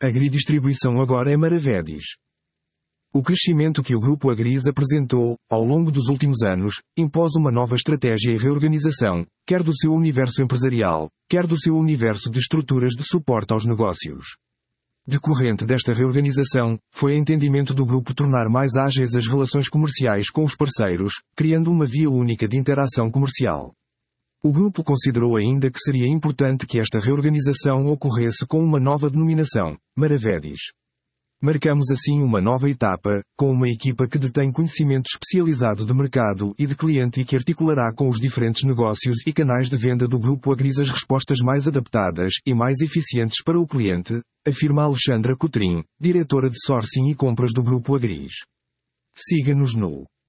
Agridistribuição agora é Maravedis. O crescimento que o Grupo Agris apresentou, ao longo dos últimos anos, impôs uma nova estratégia e reorganização, quer do seu universo empresarial, quer do seu universo de estruturas de suporte aos negócios. Decorrente desta reorganização, foi entendimento do grupo tornar mais ágeis as relações comerciais com os parceiros, criando uma via única de interação comercial. O grupo considerou ainda que seria importante que esta reorganização ocorresse com uma nova denominação, Maravedis. Marcamos assim uma nova etapa, com uma equipa que detém conhecimento especializado de mercado e de cliente e que articulará com os diferentes negócios e canais de venda do Grupo Agris as respostas mais adaptadas e mais eficientes para o cliente, afirma Alexandra Coutrin, diretora de Sourcing e Compras do Grupo Agris. Siga-nos no